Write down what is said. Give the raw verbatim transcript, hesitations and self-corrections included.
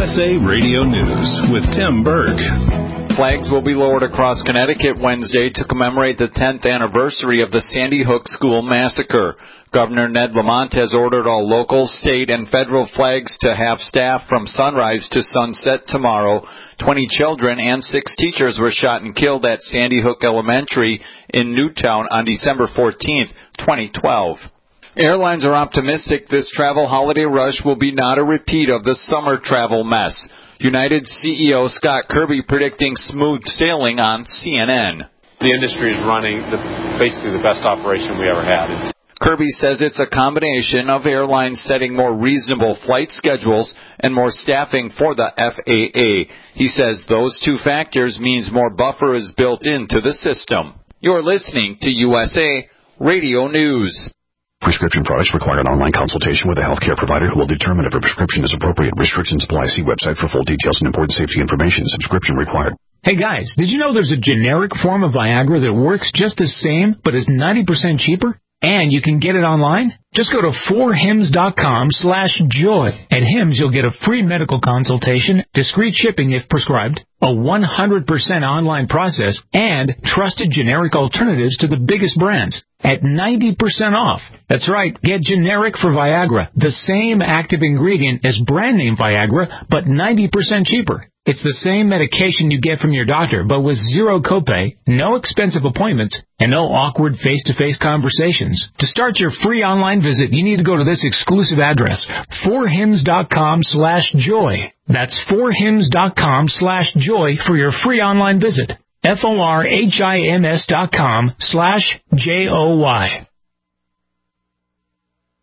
S A Radio News with Tim Berg. Flags will be lowered across Connecticut Wednesday to commemorate the tenth anniversary of the Sandy Hook School massacre. Governor Ned Lamont has ordered all local, state, and federal flags to have staff from sunrise to sunset tomorrow. Twenty children and six teachers were shot and killed at Sandy Hook Elementary in Newtown on December fourteenth, twenty twelve. Airlines are optimistic this travel holiday rush will be not a repeat of the summer travel mess. United C E O Scott Kirby predicting smooth sailing on C N N. The industry is running the, basically the best operation we ever had. Kirby says it's a combination of airlines setting more reasonable flight schedules and more staffing for the F A A. He says those two factors means more buffer is built into the system. You're listening to U S A Radio News. Prescription products require an online consultation with a healthcare provider who will determine if a prescription is appropriate. Restrictions apply. See website for full details and important safety information. Subscription required. Hey guys, did you know there's a generic form of Viagra that works just the same but is ninety percent cheaper? And you can get it online? Just go to four hims dot com slash joy. At Hims, you'll get a free medical consultation, discreet shipping if prescribed, a one hundred percent online process, and trusted generic alternatives to the biggest brands at ninety percent off. That's right, get generic for Viagra, the same active ingredient as brand name Viagra, but ninety percent cheaper. It's the same medication you get from your doctor, but with zero copay, no expensive appointments, and no awkward face-to-face conversations. To start your free online visit, you need to go to this exclusive address, four hims dot com slash joy. That's four hims dot com slash joy for your free online visit. F O R H I M S dot com slash J O Y.